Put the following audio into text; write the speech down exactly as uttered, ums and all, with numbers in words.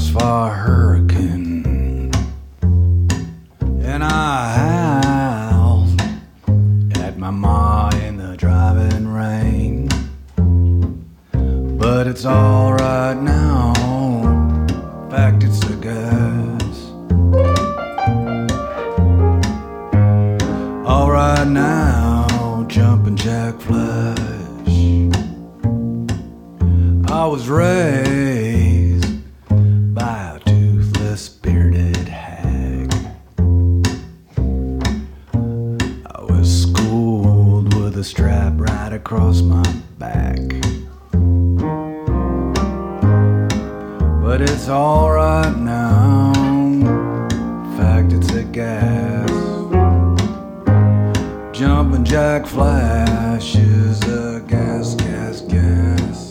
brace for a hurricane, and I howled at my ma in the driving rain. But it's alright now, in fact it's the gas. Alright now, jumping jack flash. I was raised by a toothless bearded hag. I was schooled with a strap right across my back. But it's alright now, in fact it's a gas. Jumping jack flash is a gas, gas, gas.